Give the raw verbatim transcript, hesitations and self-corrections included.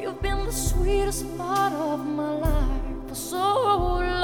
You've been the sweetest part of my life for so long.